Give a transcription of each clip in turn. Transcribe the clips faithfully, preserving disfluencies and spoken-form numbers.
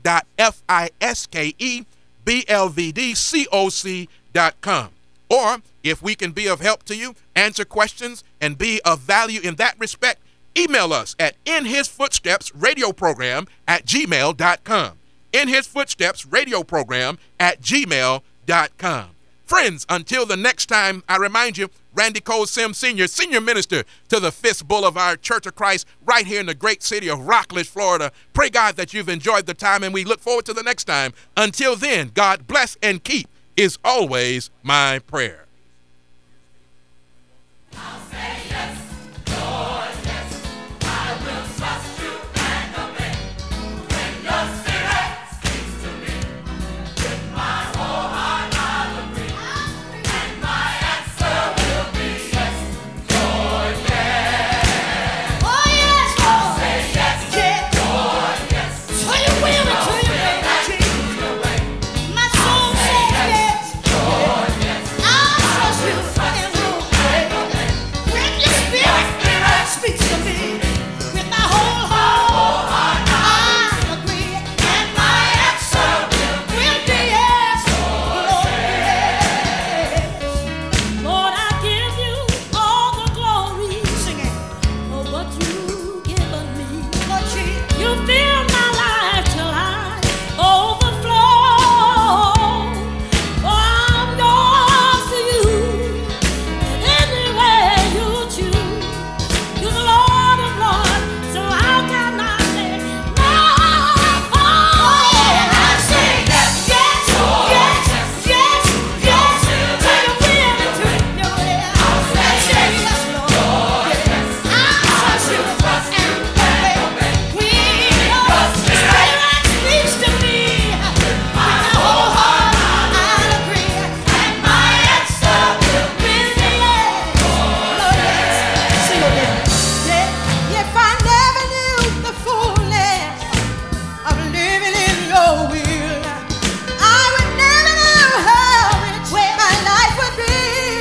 dot F I S K E B L V D C O C dot com. Or if we can be of help to you, answer questions, and be of value in that respect, email us at In His Footsteps Radio Program at gmail dot com. In His Footsteps Radio Program at gmail dot com. Friends, until the next time, I remind you, Randy Cole Sims Senior, Senior Minister to the Fifth Boulevard Church of Christ, right here in the great city of Rockledge, Florida. Pray God that you've enjoyed the time, and we look forward to the next time. Until then, God bless and keep is always my prayer. I'll say yes, Lord, yes. I will trust you and obey. When your spirit speaks to me, with my whole heart I'll agree. And my answer will be yes, Lord, yes. Oh yes, Lord. I'll say yes, yes, Lord, yes. To your will and to your way, Jesus. My soul says yes, Lord, yes. I'll trust you and obey. When your spirit speaks to me, with my whole heart I'll agree, and my answer will be yes, Lord, yes. Lord, I give you all the glory, singing for what you've given me. Lord Jesus, you fill my life till I overflow. For I'm yours to you, and any way you choose. You're the Lord of Lords, so how can I say no? Oh, yeah. I say yes, yes, yes, yes, yes, to your will and to your way. I'll say yes, Lord, yes. I'll trust you and obey. When your spirit speaks to me, with my whole heart I'll agree, and my answer will be yes, Lord, yes. Sing it again. Yeah, if I never knew the fullness of living in your will, I would never know how rich my life would be.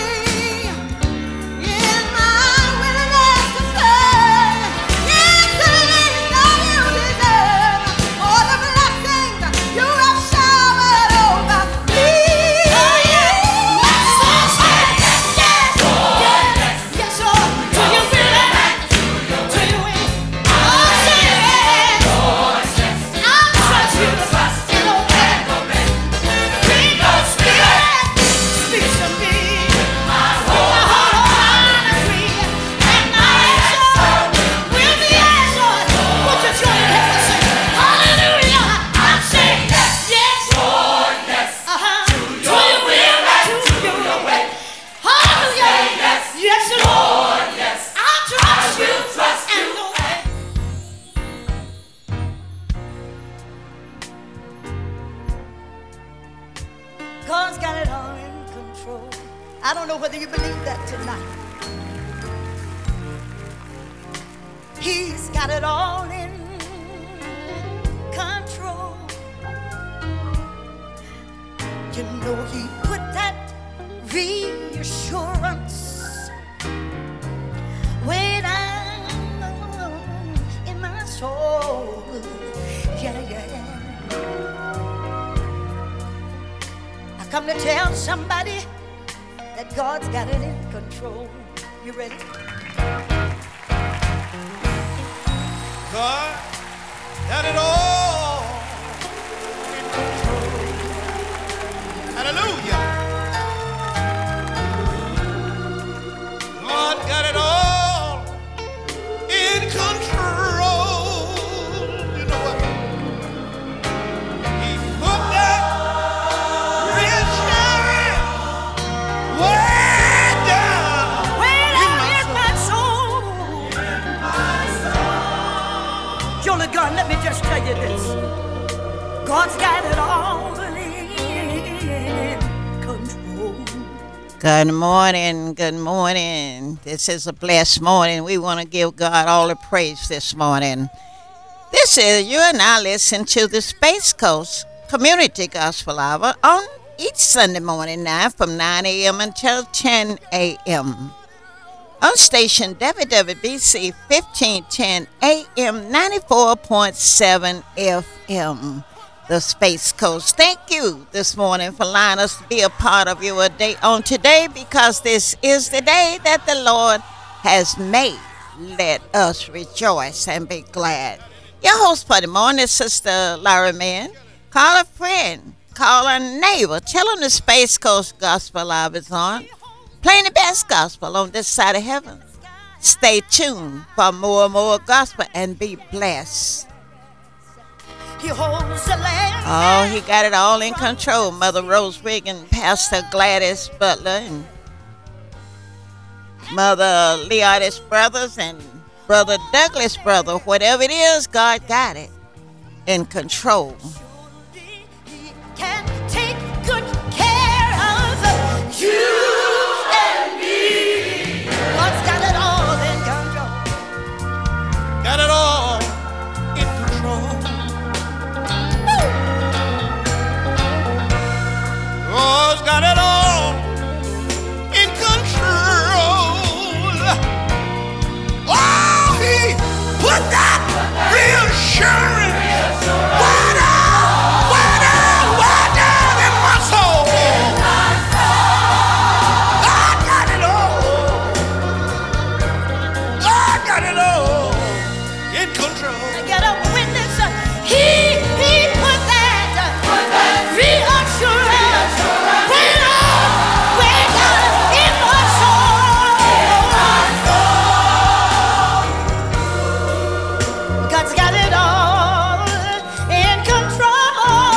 In my willingness to serve, yes, to live all you deserve, all the blessings you have showered over me. Oh yeah, my soul says yes, yes, yes, yes, Lord, to your will and to your way. I'll say yes, I'll trust you and obey. When your spirit speaks to me, with my whole heart I'll agree, and my answer will be yes, Lord. Would you join me and sing? Hallelujah! I'll say yes, yes, Lord, yes. Uh-huh. To your will and to your way. Hallelujah! Yes, yes, Lord, yes. I'll trust you and obey. God's got it all in control. I don't know whether you believe that tonight. He's got it all in control. You know he put that reassurance way down in my soul. Yeah, yeah. I come to tell somebody that God's got it in control. You ready? God got it all in control. Hallelujah. God got it all in control. You know what? He put that reassurance way down Way in down my in soul. my soul. Jolie Gunn, let me just tell you this. God's got it all in control. Good morning, good morning. This is a blessed morning. We want to give God all the praise this morning. This is, you and I listen to the Space Coast Community Gospel Hour on each Sunday morning now from nine a.m. until ten a.m. on station W W B C fifteen ten A M ninety-four point seven F M. the Space Coast. Thank you this morning for allowing us to be a part of your day on today, because this is the day that the Lord has made. Let us rejoice and be glad. Your host for the morning is Sister Larry Mann. Call a friend, call a neighbor, tell them the Space Coast Gospel Live is on. Playing the best gospel on this side of heaven. Stay tuned for more and more gospel and be blessed. He holds the land. Oh, he got it all in control. Mother Rose Reagan, Pastor Gladys Butler, and Mother Leotis Brothers, and Brother Douglas Brother. Whatever it is, God got it in control. He can take good care of you and me. God's got it all in control. Got it all in control. God's got it all in control. Oh, he put that reassurance way down, way down, way down in my soul. God got it all. God got it all in control. I get a witness. He, he put that, reassurance way down, way down in my soul. God's got it all in control.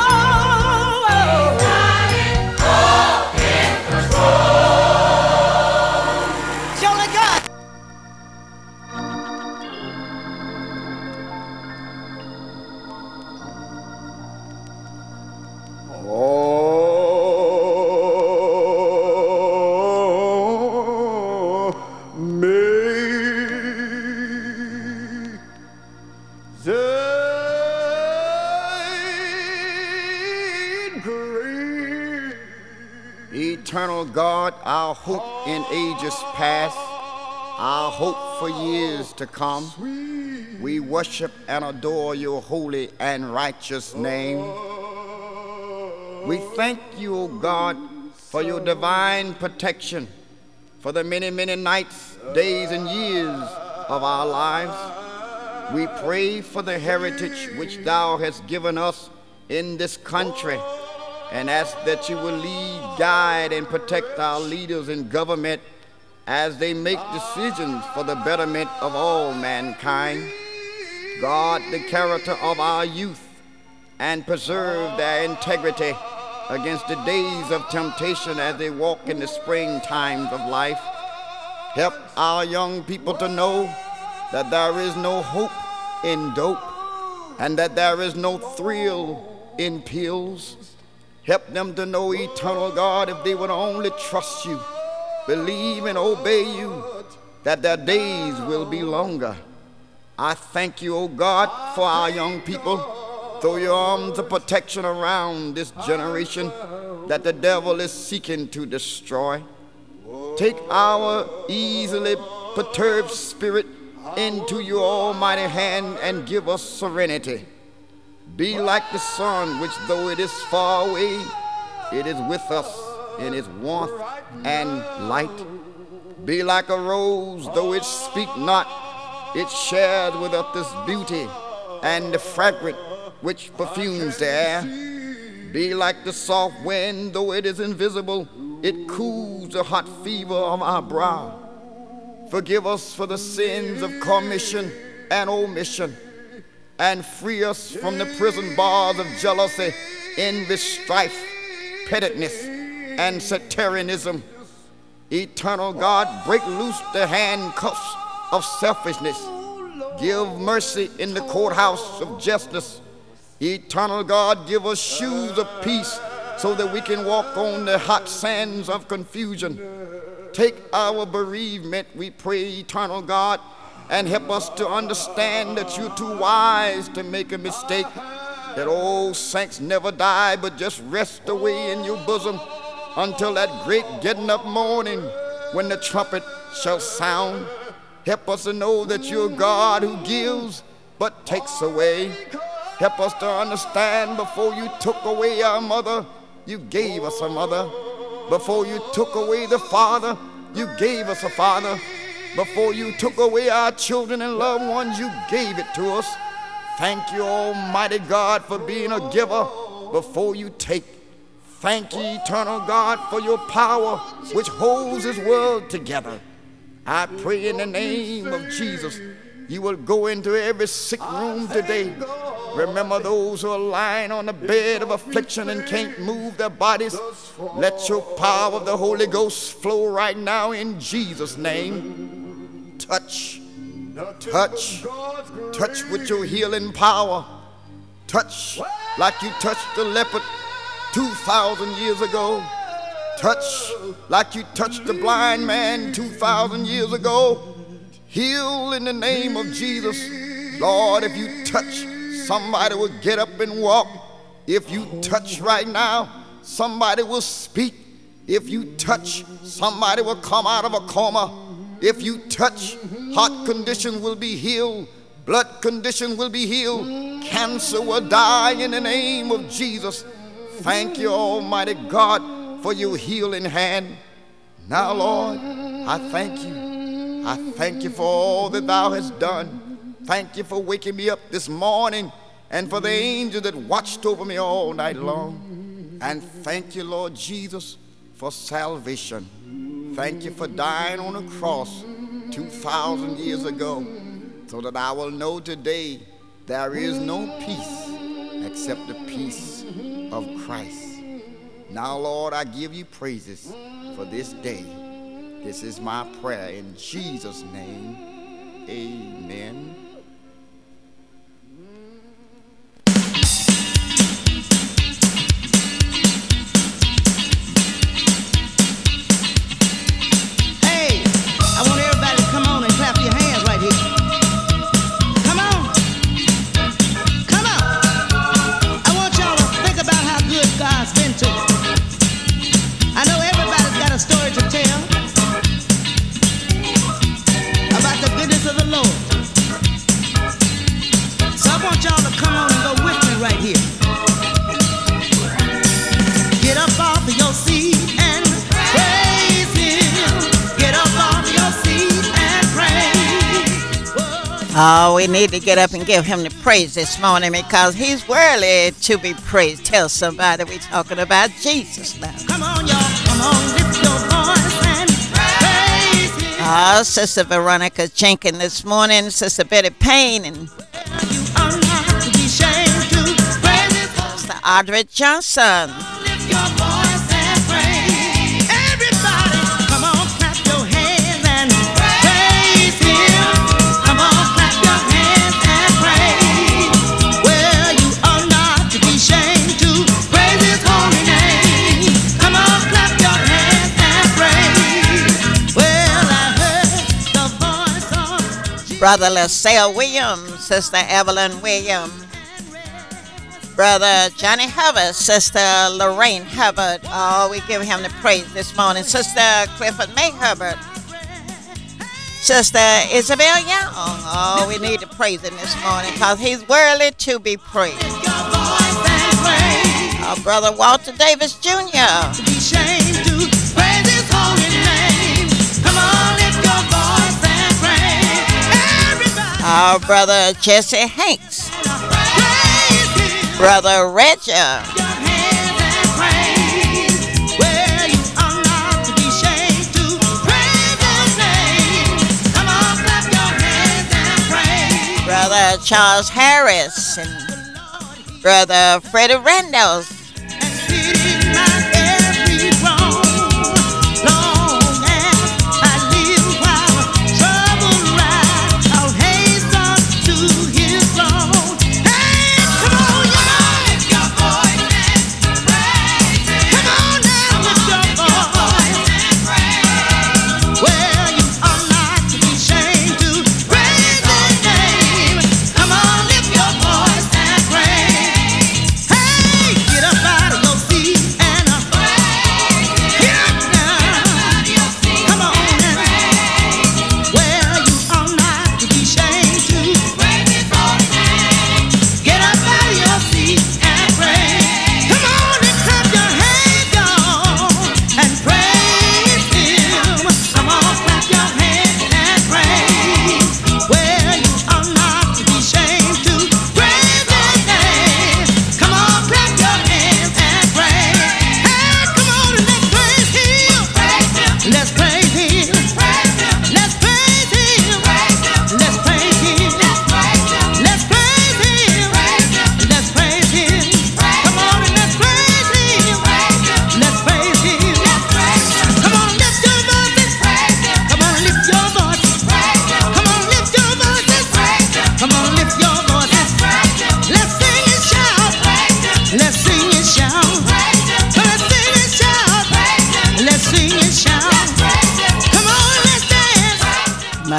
Surely God. Oh, amazing grace. Eternal God, our hope in ages past, our hope for years to come. We worship and adore your holy and righteous name. We thank you, O God, for your divine protection for the many, many nights, days, and years of our lives. We pray for the heritage which thou hast given us in this country, and ask that you will lead, guide, and protect our leaders in government as they make decisions for the betterment of all mankind. Guard the character of our youth and preserve their integrity against the days of temptation as they walk in the spring times of life. Help our young people to know that there is no hope in dope and that there is no thrill in pills. Help them to know, eternal God, if they would only trust you, believe and obey you, that their days will be longer. I thank you, O God, for our young people. Throw your arms of protection around this generation that the devil is seeking to destroy. Take our easily perturbed spirit into your almighty hand and give us serenity. Be like the sun, which though it is far away, it is with us in its warmth and light. Be like a rose, though it speak not, it shares with us this beauty and the fragrance which perfumes the air. Be like the soft wind, though it is invisible, it cools the hot fever of our brow. Forgive us for the sins of commission and omission, and free us from the prison bars of jealousy, envy, strife, pettiness, and sectarianism. Eternal God, break loose the handcuffs of selfishness. Give mercy in the courthouse of justice. Eternal God, give us shoes of peace so that we can walk on the hot sands of confusion. Take our bereavement, we pray, eternal God, and help us to understand that you're too wise to make a mistake, that old saints never die but just rest away in your bosom until that great getting up morning when the trumpet shall sound. Help us to know that you're God who gives but takes away. Help us to understand before you took away our mother, you gave us a mother. Before you took away the father, you gave us a father. Before you took away our children and loved ones, you gave it to us. Thank you, Almighty God, for being a giver before you take. Thank you, eternal God, for your power which holds this world together. I pray in the name of Jesus, you will go into every sick room today. Remember those who are lying on the bed of affliction and can't move their bodies. Let your power of the Holy Ghost flow right now in Jesus' name. Touch, touch, touch with your healing power. Touch like you touched the leopard two thousand years ago. Touch like you touched the blind man two thousand years ago. Heal in the name of Jesus. Lord, if you touch, somebody will get up and walk. If you touch right now, somebody will speak. If you touch, somebody will come out of a coma. If you touch, heart condition will be healed. Blood condition will be healed. Cancer will die in the name of Jesus. Thank you, Almighty God, for your healing hand. Now, Lord, I thank you. I thank you for all that thou hast done. Thank you for waking me up this morning and for the angel that watched over me all night long. And thank you, Lord Jesus, for salvation. Thank you for dying on a cross two thousand years ago so that I will know today there is no peace except the peace of Christ. Now, Lord, I give you praises for this day. This is my prayer in Jesus' name. Amen. Hey, I want everybody to come on and clap your hands right here. Come on. Come on. I want y'all to think about how good God's been to you. I know everybody's got a story to tell about the goodness of the Lord. So I want y'all to come on and go with me right here. Get up off of your seat and praise Him. Get up off of your seat and praise. Oh, we need to get up and give him the praise this morning because he's worthy to be praised. Tell somebody we're talking about Jesus now. Come on, y'all. Come on, lift your voice and praise Him. Oh, Sister Veronica Jenkins this morning, Sister Betty Payne, and You are not to be ashamed to praise His holy Sister Audrey Johnson. name. Lift your voice and praise. Everybody, come on, clap your hands and praise Him. Come on, clap your hands and praise. Well, you are not to be ashamed to praise His holy name. Come on, clap your hands and praise. Well, I heard the voice of Brother LaSalle Williams, Sister Evelyn Williams, Brother Johnny Hubbard, Sister Lorraine Hubbard. Oh, we give him the praise this morning. Sister Clifford May Hubbard, Sister Isabel Young. Oh, we need to praise him this morning because he's worthy to be praised. your voice and praise. Our Brother Walter Davis Junior Be ashamed to praise His holy name. Come on, lift your voice and praise. Everybody, Our Brother Jesse Hanks, praise Him. Brother Reggie, Your hands and praise. Well, you are not to be ashamed to praise His name. Come on, clap your hands and praise. Brother Charles Harris, and Brother Freddie Randall. And pity my every wrong. Long as I live while trouble rise, I'll hasten to His throne. Hey, come on, y'all. Lift your voice and praise Him. Come on now, lift your voice and praise. Well, you are not to be ashamed to praise His name. Come on, lift your voice and praise. Hey, get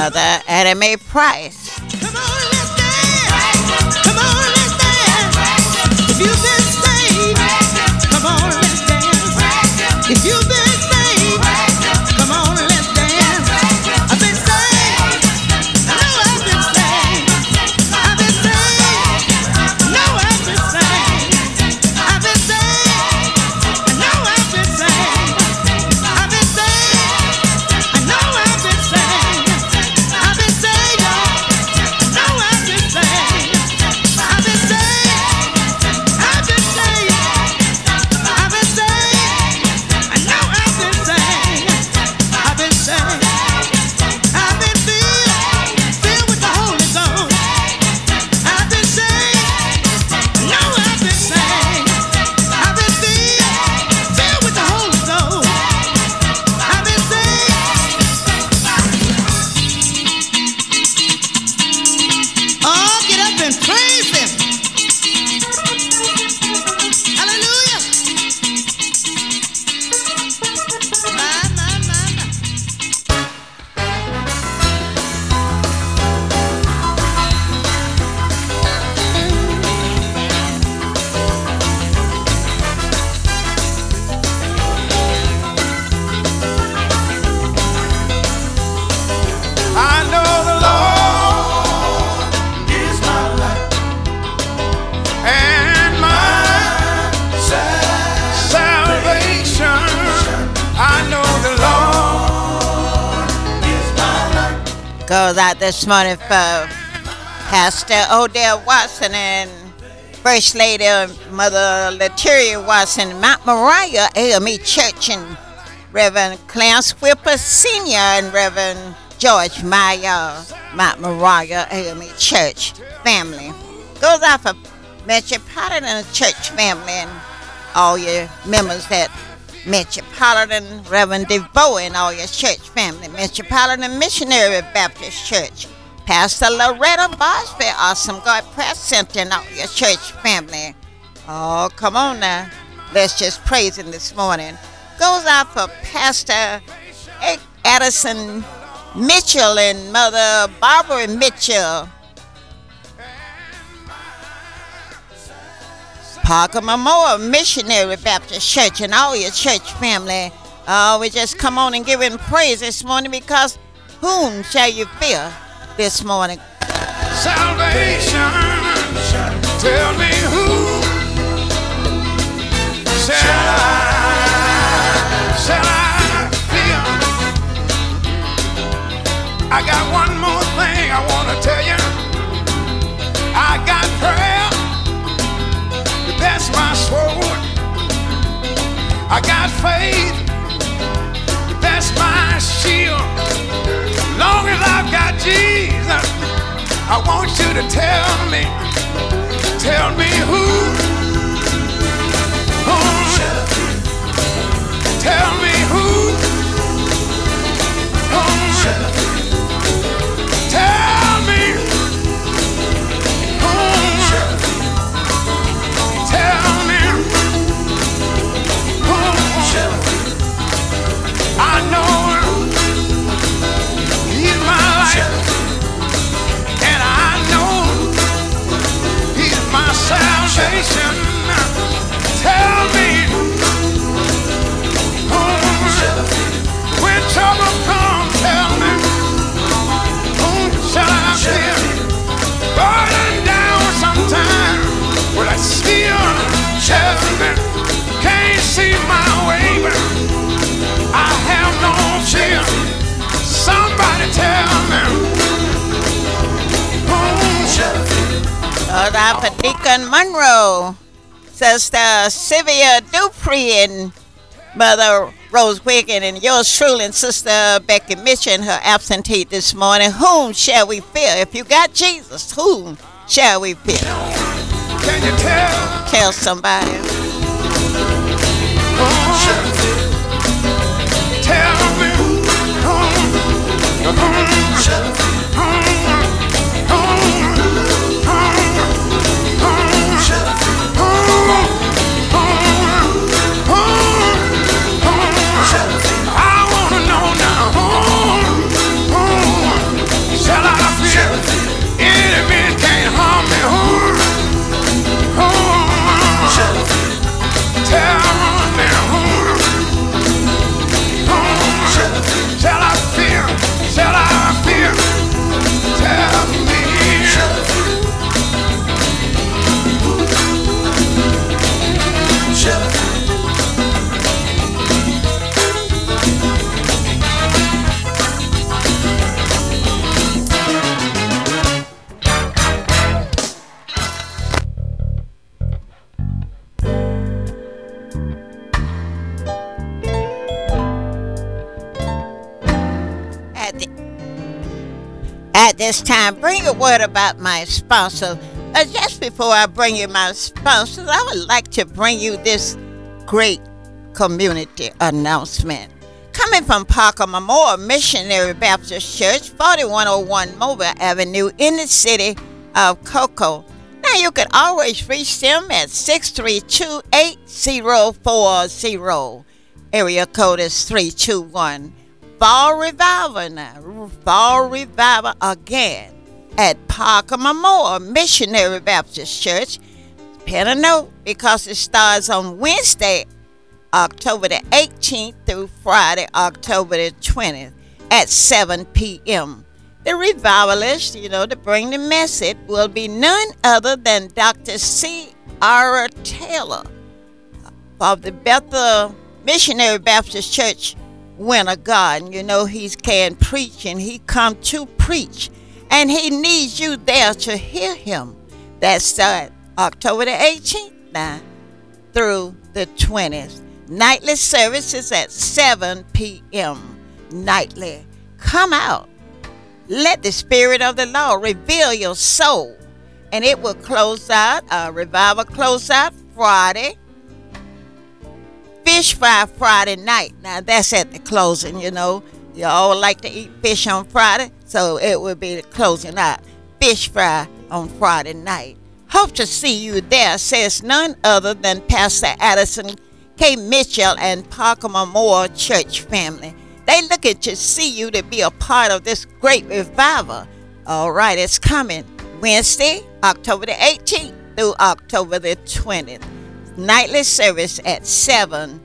Mother Annie Mae Price. Come on, let's dance. Come on, let's dance. If you've been saved, come on, let's dance. If you've been saved, come on, let's dance. I've been saved. I know I've been saved. I've been saved. No, I've been saved. I've been saved. I know I've been saved. I've been saved. I know I've been saved. I've been saved, y'all. I know I've been saved. I've been saved. I've been saved. I've been saved. I know I've been saved. I've been saved. I've been filled, filled with the Holy Ghost. I've been saved. I know I've been saved. I've been filled, filled with the Holy Ghost. I've been saved. Oh, get up and praise Him. Hallelujah. My, my, my, my. I know the Lord is my light and my salvation. I know the Lord is my light. Goes out this morning for Pastor Odell Watson and First Lady Mother Letiria Watson, Mount Moriah A M E Church, and Reverend Clarence Whipper Senior and Reverend George Meyer, Mount Moriah A M E Church family. Goes out for Metropolitan Church family and all your members at Metropolitan, Reverend DeVoe and all your church family. Metropolitan Missionary Baptist Church, Pastor Loretta Bosby, Awesome God Press Center and all your church family. Oh, come on now. Let's just praise Him this morning. Goes out for Pastor Addison Mitchell and Mother Barbara Mitchell, Parker Memorial Missionary Baptist Church and all your church family. Uh, we just come on and give Him praise this morning, because whom shall you fear this morning? Salvation. Tell me who shall I, shall I fear? I got one more thing I want to tell you. I got prayer, that's my sword. I got faith, that's my shield. Long as I've got Jesus, I want you to tell me, tell me who, who, tell me who, who, tell me who, tell me who. I know He's my life, and I know He's my salvation. Tell me who, when trouble comes, tell me whom shall I fear? Burden down sometimes, but I still tell me can't see my way, but I have no fear. Somebody tell me whom shall I fear? Goes out for Deacon Monroe, Sister Sylvia Dupree and Mother Rose Wiggin, and yours truly and Sister Becky Mitchell, her absentee this morning. Whom shall we fear? If you got Jesus, whom shall we fear? Can you tell? Tell somebody. Whom shall I fear? Tell me whom, whom shall I fear? Whom, whom, whom, whom shall I fear? Whom, whom, whom, whom shall I fear? I wanna know now whom, whom At this time, bring a word about my sponsor. Uh, just before I bring you my sponsors, I would like to bring you this great community announcement. Coming from Parker Memorial Missionary Baptist Church, forty-one oh one Mobile Avenue in the city of Cocoa. Now you can always reach them at six three two, eight zero four zero. Area code is three two one. Fall Revival now. Fall Revival again at Parker Memorial Missionary Baptist Church. Pen a note because it starts on Wednesday, October the eighteenth through Friday, October the twentieth at seven p.m. The revivalist, you know, to bring the message will be none other than Doctor C. R. Taylor of the Bethel Missionary Baptist Church, Winter Garden. You know, he can preach and he come to preach. And he needs you there to hear him. That's uh, October the eighteenth now through the twentieth. Nightly services at seven p.m. nightly. Come out. Let the Spirit of the Lord reveal your soul. And it will close out, uh, revival close out Friday. Fish fry Friday night. Now that's at the closing, you know. You all like to eat fish on Friday, so it will be the closing out. Fish fry on Friday night. Hope to see you there, says none other than Pastor Addison K. Mitchell and Parker Memorial Church family. They looking to see you to be a part of this great revival. All right, it's coming Wednesday, October the eighteenth through October the twentieth. Nightly service at seven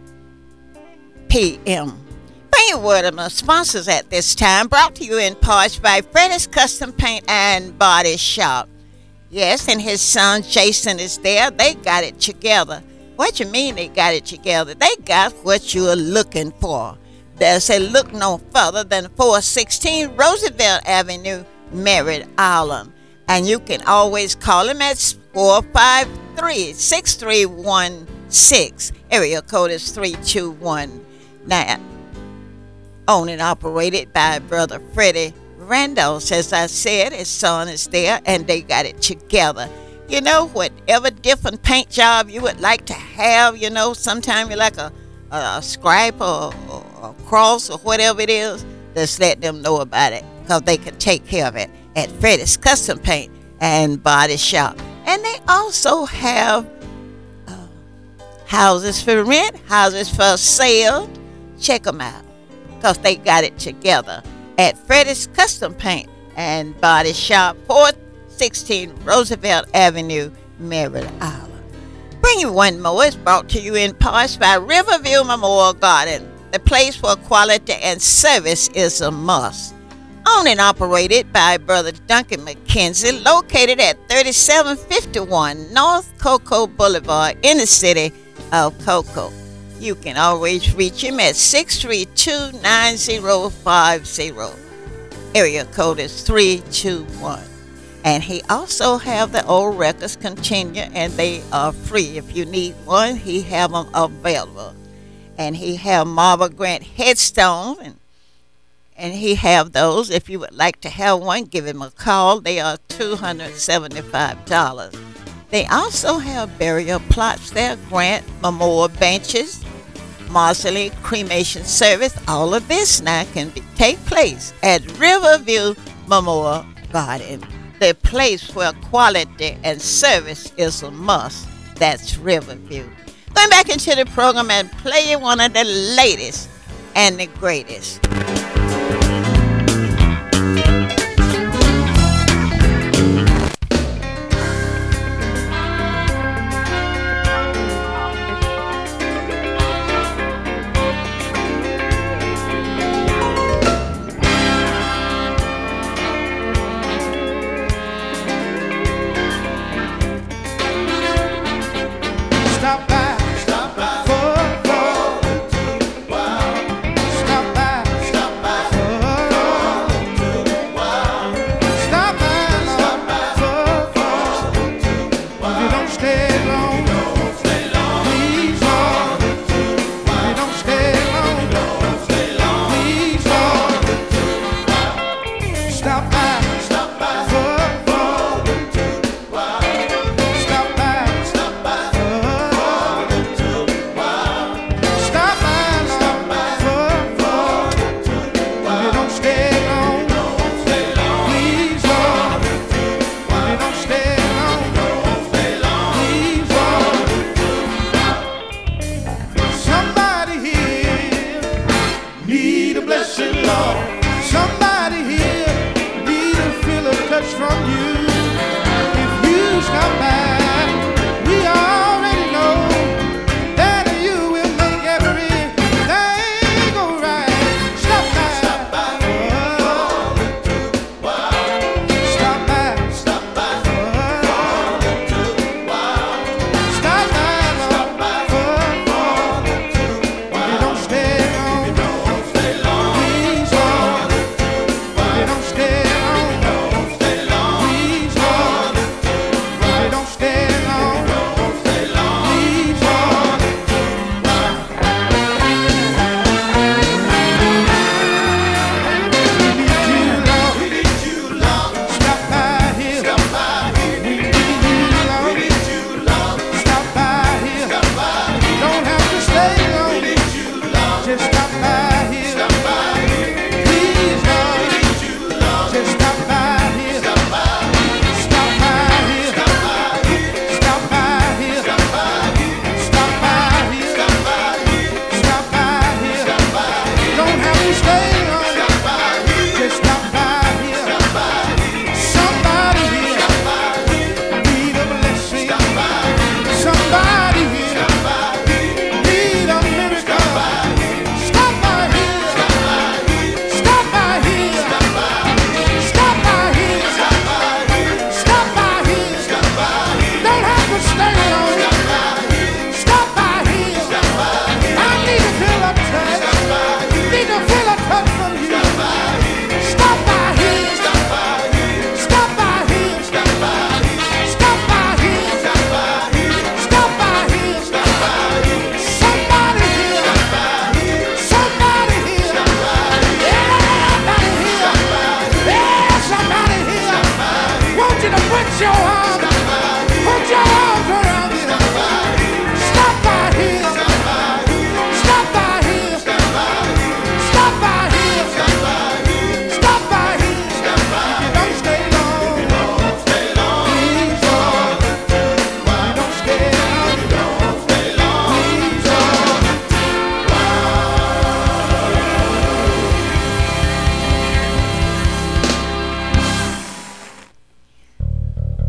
p.m. Bring a word of my sponsors at this time. Brought to you in parts by Freddy's Custom Paint and Body Shop. Yes, and his son Jason is there. They got it together. What you mean they got it together? They got what you're looking for. They say look no further than four sixteen Roosevelt Avenue, Merritt Island. And you can always call him at four five three, six three one six. Area code is three two one. Now, owned and operated by Brother Freddie Randolph. As I said, his son is there and they got it together. You know, whatever different paint job you would like to have, you know, sometimes you like a, a, a stripe or, or a cross or whatever it is, just let them know about it because they can take care of it at Freddy's Custom Paint and Body Shop. And they also have uh, houses for rent, houses for sale. Check them out because they got it together at Freddy's Custom Paint and Body Shop, four sixteen Roosevelt Avenue, Merritt Island. Bring you one more. It's brought to you in parts by Riverview Memorial Garden. The place where quality and service is a must. Owned and operated by Brother Duncan McKenzie, located at thirty-seven fifty-one North Cocoa Boulevard in the city of Cocoa. You can always reach him at six three two, nine zero five zero. Area code is three two one. And he also have the old records continue, and they are free. If you need one, he have them available. And he have Marble Grant headstone, and and he have those. If you would like to have one, give him a call. They are two hundred seventy-five dollars. They also have burial plots there, Grant memorial benches, mausoleum cremation service. All of this now can be, take place at Riverview Memorial Garden, the place where quality and service is a must. That's Riverview. Going back into the program and play one of the latest and the greatest. Stop by, stop by, for, for, stop by, stop by, for, stop by, stop by, for, for. If you don't stay long, please, Lord. If you don't stay long, please, Lord. Stop by, stop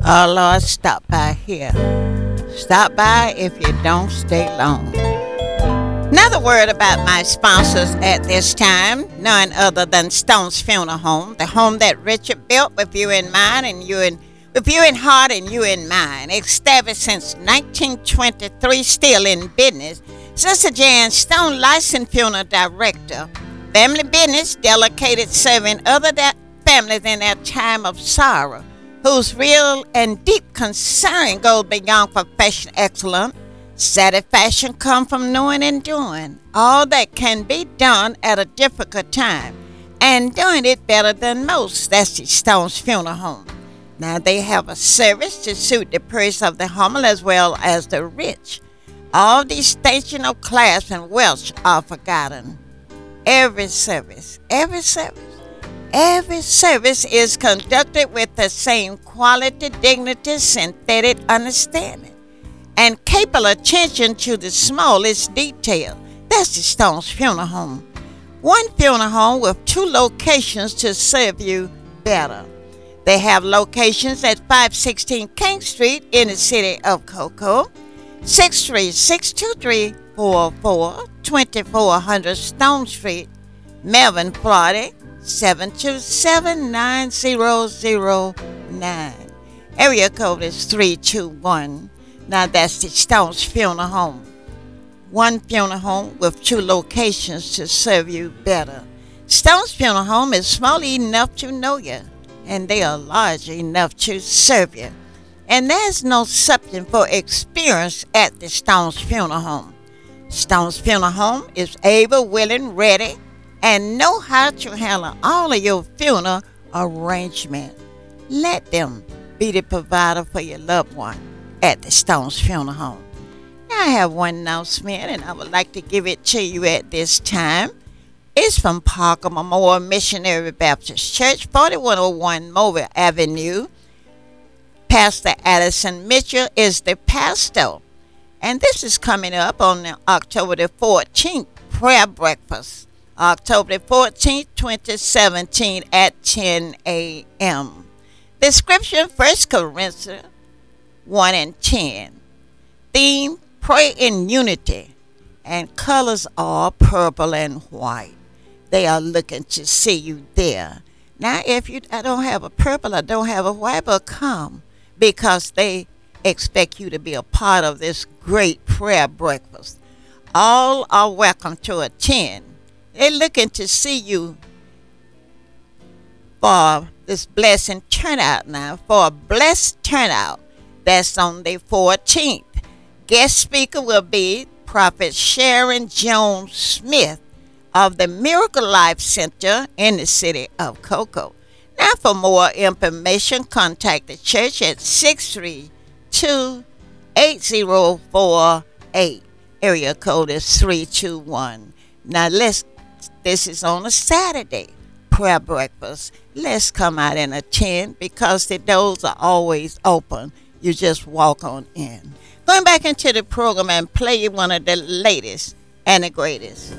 Oh, Lord, stop by here. Stop by if you don't stay long. Another word about my sponsors at this time, none other than Stone's Funeral Home, the home that Richard built with you in mind and you in with you in heart and you in mind. Established since nineteen twenty-three, still in business. Sister Jan Stone, licensed funeral director. Family business, dedicated serving other da- families in their time of sorrow, whose real and deep concern goes beyond professional excellence. Satisfaction comes from knowing and doing all that can be done at a difficult time and doing it better than most. That's the Stone's Funeral Home. Now they have a service to suit the purse of the humble as well as the rich. All distinction of class and wealth are forgotten. Every service, every service, every service is conducted with the same quality, dignity, synthetic understanding, and capable attention to the smallest detail. That's the Stone's Funeral Home. One funeral home with two locations to serve you better. They have locations at five sixteen King Street in the city of Cocoa, six three six two three four four twenty-four hundred Stone Street, Melvin, Florida, seven two seven nine zero zero nine. Area code is three two one. Now that's the Stone's Funeral Home. One funeral home with two locations to serve you better. Stone's Funeral Home is small enough to know you, and they are large enough to serve you. And there's no substitute for experience at the Stone's Funeral Home. Stone's Funeral Home is able, willing, ready, and know how to handle all of your funeral arrangement. Let them be the provider for your loved one at the Stone's Funeral Home. Now I have one announcement, and I would like to give it to you at this time. It's from Parker Memorial Missionary Baptist Church, forty-one oh one Mobile Avenue. Pastor Addison Mitchell is the pastor. And this is coming up on October the fourteenth, prayer breakfast. October the fourteenth, twenty seventeen at ten a.m. The scripture, First Corinthians one and ten. Theme, pray in unity. And colors are purple and white. They are looking to see you there. Now, if you I don't have a purple, I don't have a white, but come, because they expect you to be a part of this great prayer breakfast. All are welcome to attend. They're looking to see you for this blessing turnout now, for a blessed turnout. That's on the fourteenth. Guest speaker will be Prophet Sharon Jones Smith of the Miracle Life Center in the city of Cocoa. Now, for more information, contact the church at six three two, eight zero four eight. Area code is three two one. Now, let's, this is on a Saturday, prayer breakfast. Let's come out and attend because the doors are always open. You just walk on in. Going back into the program and play you one of the latest and the greatest.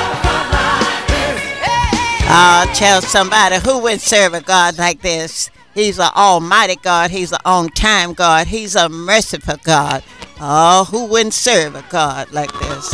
Uh, tell somebody who would serve a God like this. He's an almighty God. He's an on-time God. He's a merciful God. Oh, who wouldn't serve a God like this?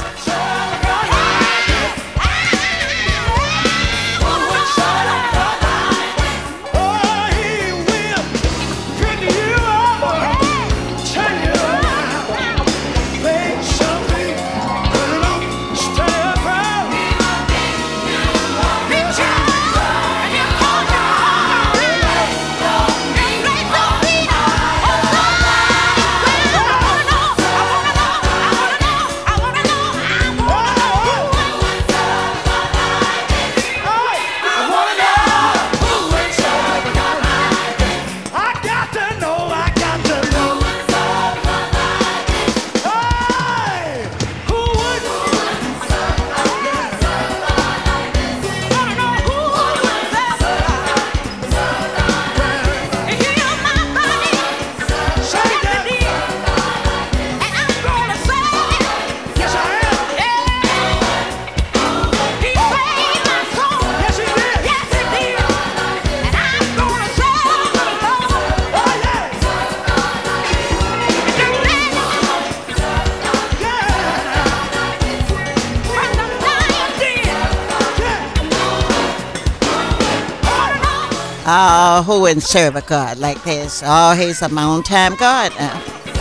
Oh, who wouldn't serve a God like this? Oh, he's a on-time God. Uh,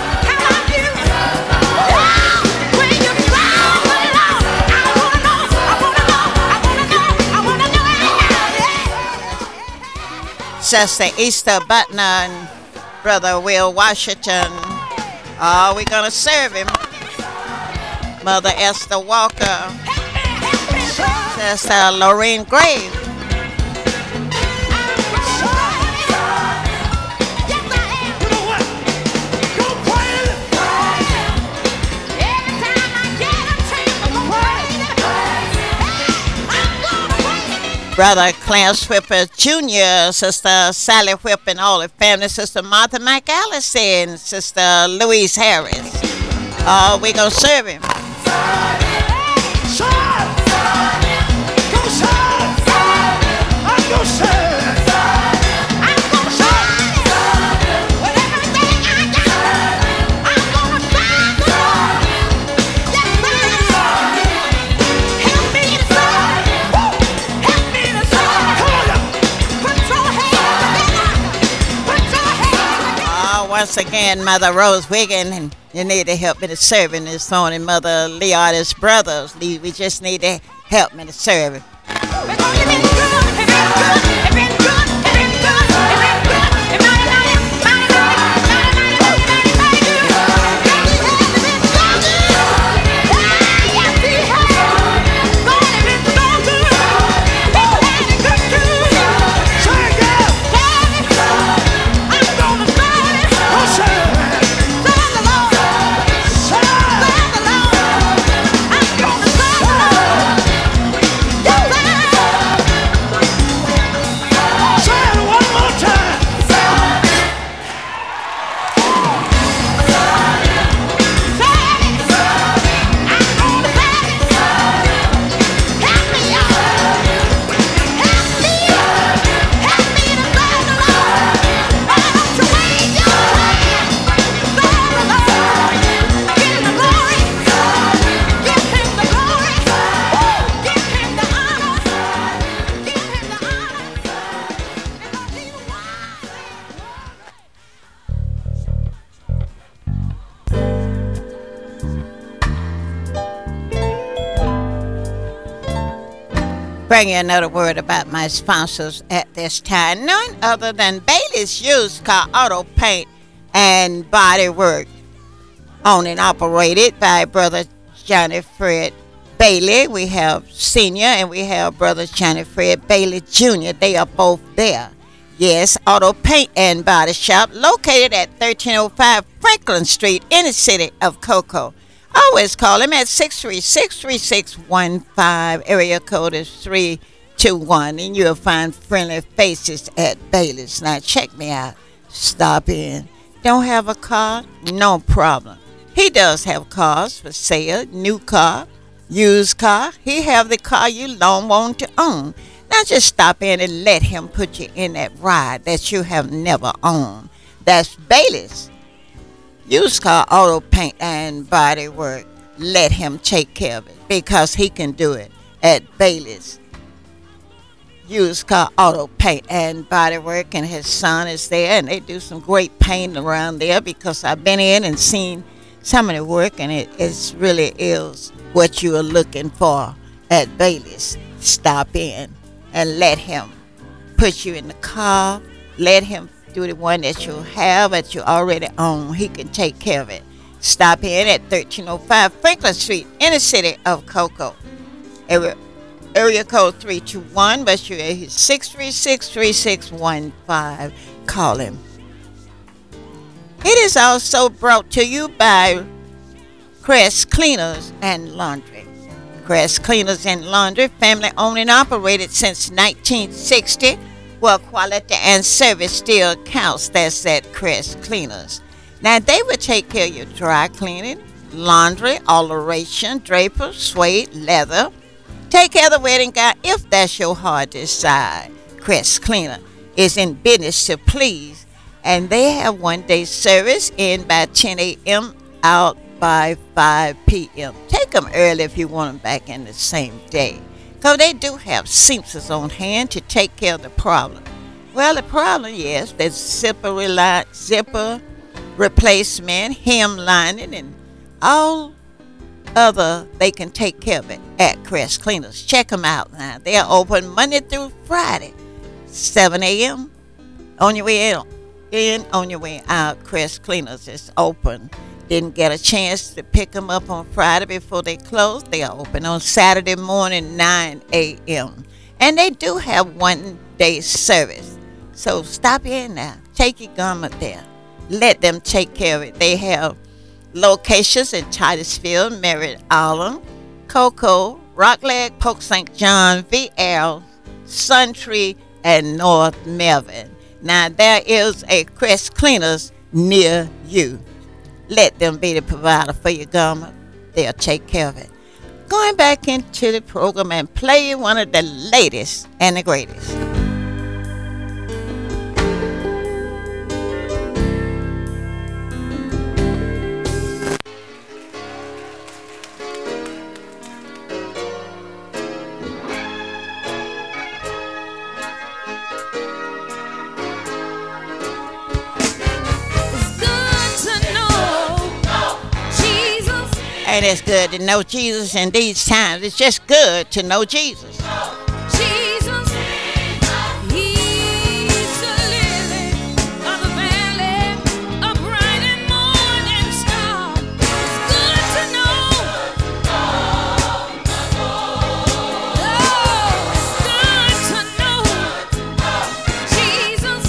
Sister Easter Butner and Brother Will Washington. Oh, we're going to serve him. Mother Esther Walker. Sister Lorraine Graves. Brother Clarence Whipper Junior, Sister Sally Whip and all the family, Sister Martha McAllister, and Sister Louise Harris. Oh, we're going to serve him. Once again, Mother Rose Wiggin, and you need to help me to serve in this morning. Mother Leotis Brothers, we just need to help me to serve him. Bring you another word about my sponsors at this time. None other than Bailey's Used Car Auto Paint and Body Work, owned and operated by Brother Johnny Fred Bailey. We have Senior and we have Brother Johnny Fred Bailey Junior They are both there. Yes, Auto Paint and Body Shop, located at thirteen oh five Franklin Street in the city of Cocoa. Always call him at six three six, three six one five. Area code is three two one, and you'll find friendly faces at Bailey's. Now, check me out. Stop in. Don't have a car? No problem. He does have cars for sale, new car, used car. He have the car you long want to own. Now just stop in and let him put you in that ride that you have never owned. That's Bailey's Used Car Auto Paint and Body Work. Let him take care of it because he can do it at Bailey's Used Car Auto Paint and Body Work, and his son is there, and they do some great painting around there because I've been in and seen some of the work, and it it's really is what you are looking for at Bailey's. Stop in and let him put you in the car. Let him do the one that you have, that you already own. He can take care of it. Stop in at thirteen oh five Franklin Street in the city of Cocoa. Area, area code three two one, but you six three six, three six one five. Call him. It is also brought to you by Crest Cleaners and Laundry. Crest Cleaners and Laundry, family owned and operated since nineteen sixty. Well, quality and service still counts. That's at Crest Cleaners. Now, they will take care of your dry cleaning, laundry, alteration, draper, suede, leather. Take care of the wedding gown if that's your heart desire. Crest Cleaner is in business to please, and they have one-day service in by ten a.m., out by five p.m. Take them early if you want them back in the same day, because they do have seamsters on hand to take care of the problem. Well, the problem, yes, there's zipper, reli- zipper replacement, hem lining, and all other, they can take care of it at Crest Cleaners. Check them out now. They're open Monday through Friday, seven a.m. On your way in, on your way out, Crest Cleaners is open. Didn't get a chance to pick them up on Friday before they close. They are open on Saturday morning, nine a.m. And they do have one-day service. So stop in now. Take your garment there. Let them take care of it. They have locations in Titusville, Merritt Island, Cocoa, Rockledge, Polk Saint John, V L, Suntree, and North Melvin. Now, there is a Crest Cleaners near you. Let them be the provider for your garment. They'll take care of it. Going back into the program and play you one of the latest and the greatest. And it's good to know Jesus in these times. It's just good to know Jesus. Jesus, He's the lily of the valley, a bright and morning star. It's good to know. Oh, it's good to know Jesus.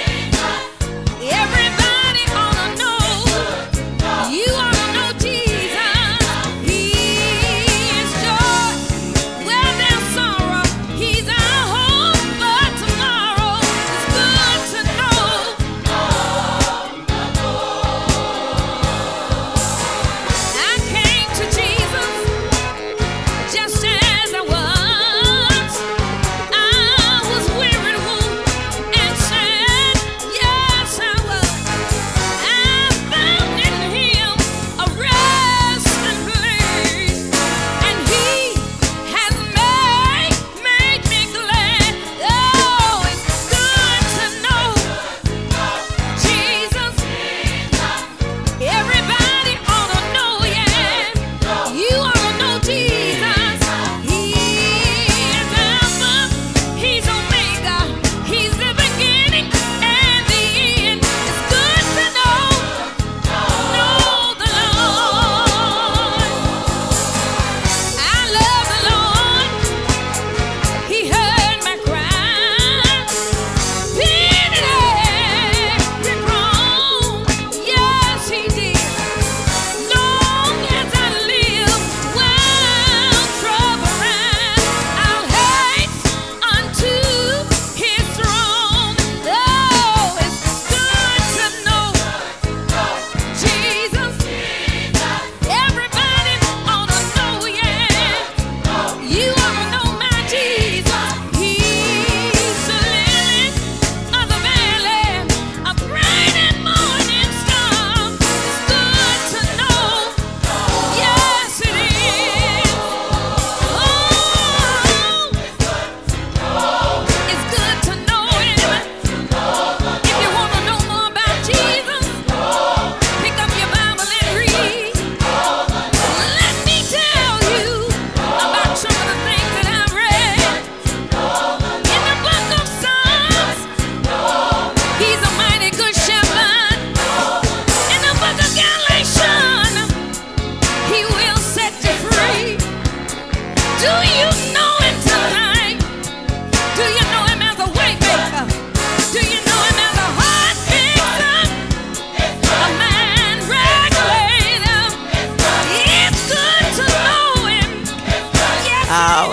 Everybody ought to know. You ought to know Jesus. He is joy where there's sorrow.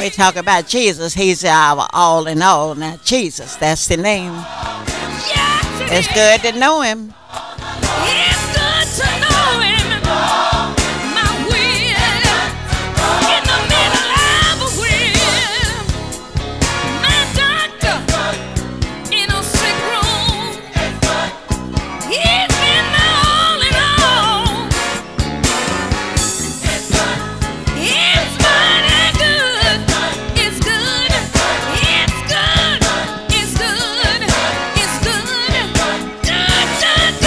we talk about Jesus, he's our all in all. Now, Jesus, that's the name. Yes, it It's is. good to know him. It's good to know him. My will in the middle of a will. My doctor in a sick room. He's been my all in all. It's mighty good. It's good. It's good. It's good. It's good. Good, good,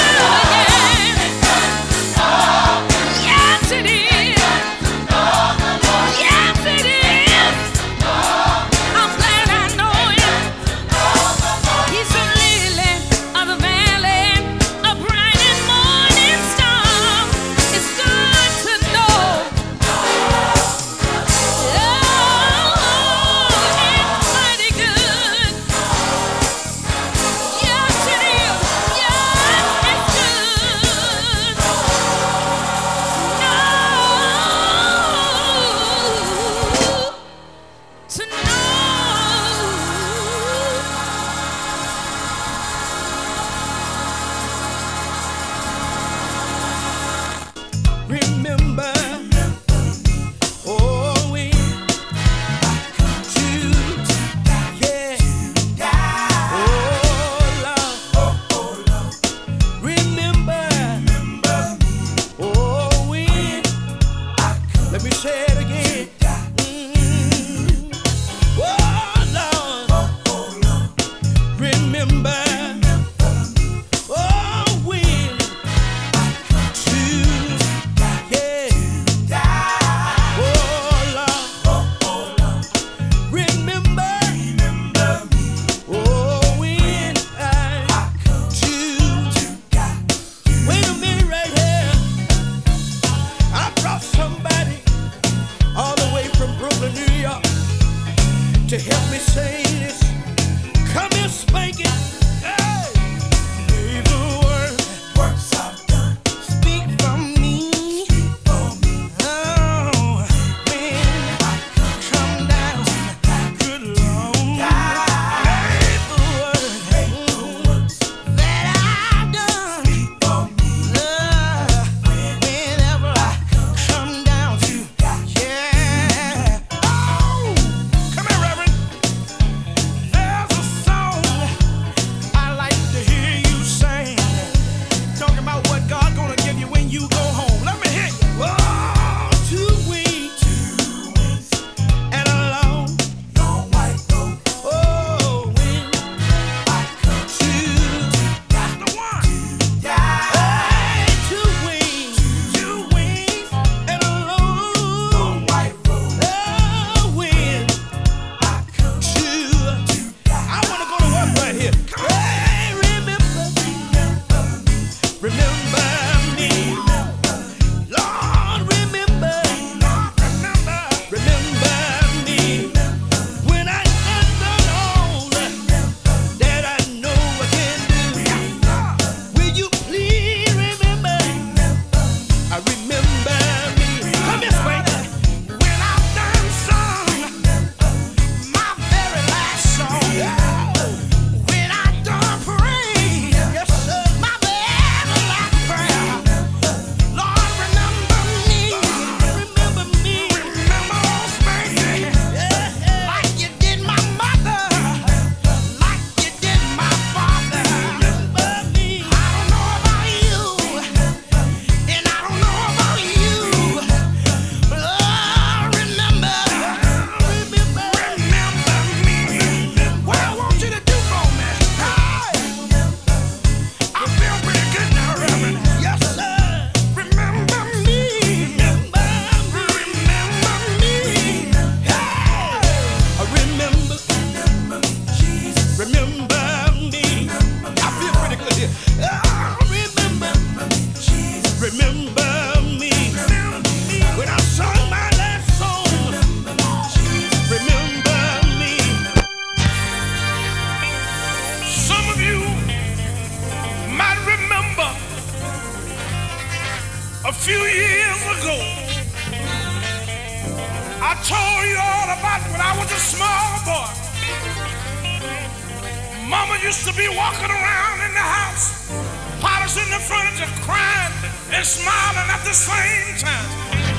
told you all about when I was a small boy. Mama used to be walking around in the house, polishing the furniture, crying and smiling at the same time.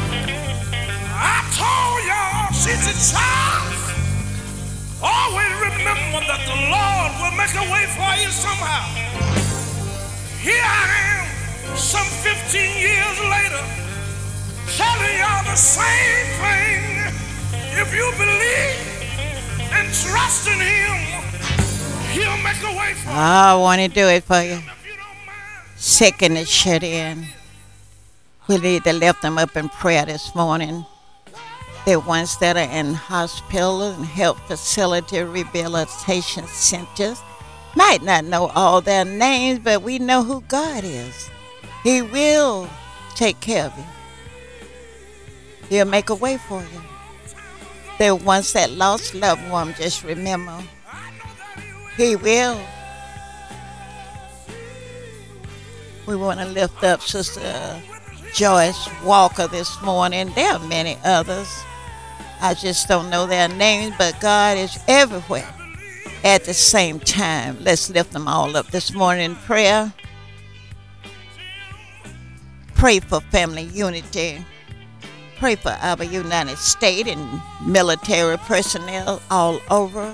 I told y'all, she's a child. Always remember that the Lord will make a way for you somehow. Here I am, some fifteen years later, telling y'all the same thing. If you believe and trust in Him, He'll make a way for you. I want to do it for you. If you don't mind, Sick and the shut in. We need to lift them up in prayer this morning. The ones that are in hospital and health facility rehabilitation centers might not know all their names, but we know who God is. He will take care of you. He'll make a way for you. The ones that lost loved ones, just remember, He will. We want to lift up Sister Joyce Walker this morning. There are many others. I just don't know their names, but God is everywhere at the same time. Let's lift them all up this morning in prayer. Pray for family unity. Pray for our United States and military personnel all over.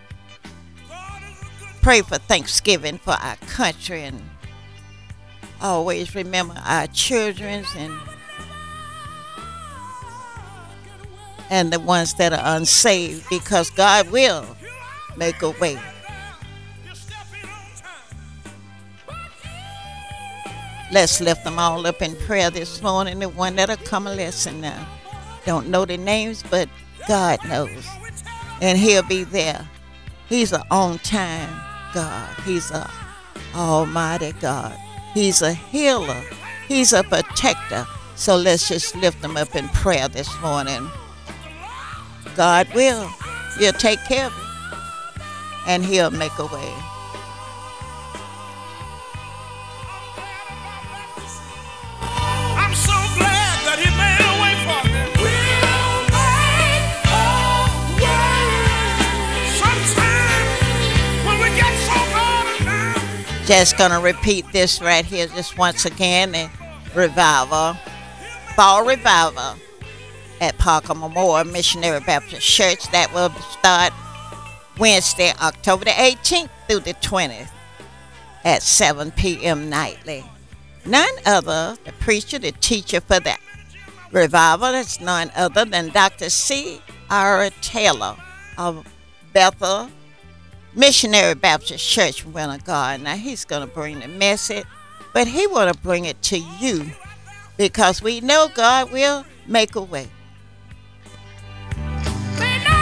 Pray for Thanksgiving for our country, and always remember our children and and the ones that are unsaved, because God will make a way. Let's lift them all up in prayer this morning. The one that'll come and listen now. Don't know the names, but God knows. And He'll be there. He's an on-time God. He's a almighty God. He's a healer. He's a protector. So let's just lift them up in prayer this morning. God will. He'll take care of it. And He'll make a way. I'm so glad that He made a way for me. We'll make a way. Sometimes when we get so bored and down, Just gonna repeat this right here just once again. The revival, fall revival at Parker Memorial Missionary Baptist Church. That will start Wednesday, October the eighteenth through the twentieth at seven p.m. nightly. None other, the preacher, the teacher for that revival is none other than Doctor C. R. Taylor of Bethel Missionary Baptist Church, Winter Garden. Now, he's going to bring the message, but he want to bring it to you because we know God will make a way. may not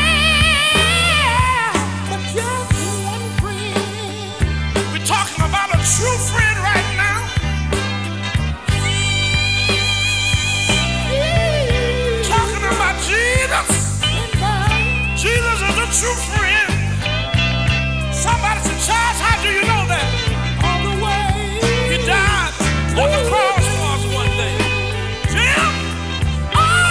have but just one friend. We're talking about a true friend right now. Talking about Jesus. Jesus is a true friend. Somebody said, Charles, how do you know that? On the way. He died on the cross for us one day. Jim? Oh!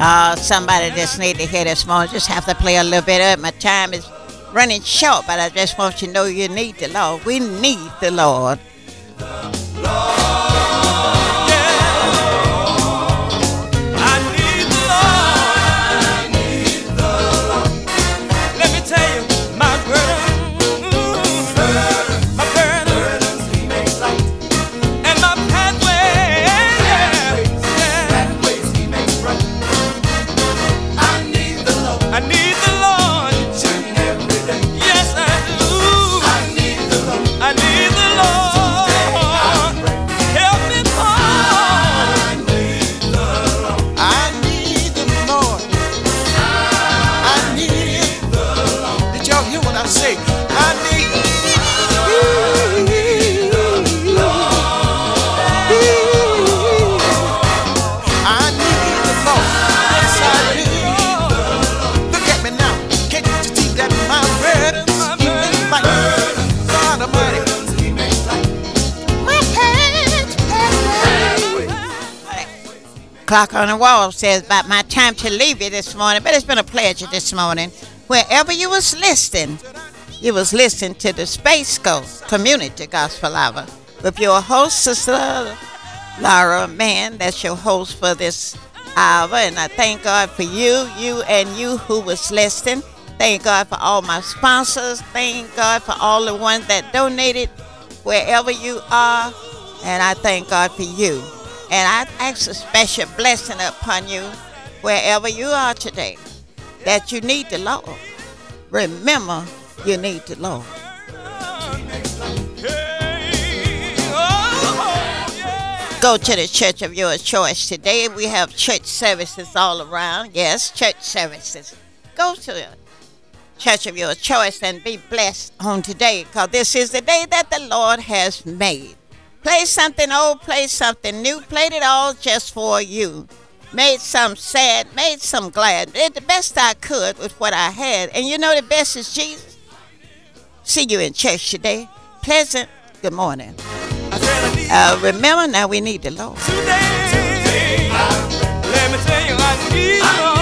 Uh, somebody just need to hear this morning. Just have to play a little bit of it. My time is running short, but I just want you to know you need the Lord. We need the Lord. Clock on the wall says about my time to leave you this morning, but it's been a pleasure this morning. Wherever you was listening, you was listening to the Space Coast Community Gospel Hour with your host, Sister Laura Mann. That's your host for this hour, and I thank God for you, you and you who was listening. Thank God for all my sponsors. Thank God for all the ones that donated wherever you are, and I thank God for you. And I ask a special blessing upon you wherever you are today, that you need the Lord. Remember, you need the Lord. Go to the church of your choice today. We have church services all around. Yes, church services. Go to the church of your choice and be blessed on today, because this is the day that the Lord has made. Play something old, play something new, played it all just for you. Made some sad, made some glad. Did the best I could with what I had. And you know the best is Jesus. See you in church today. Pleasant good morning. Uh, remember, now we need the Lord. Today, let me tell you, I need the Lord.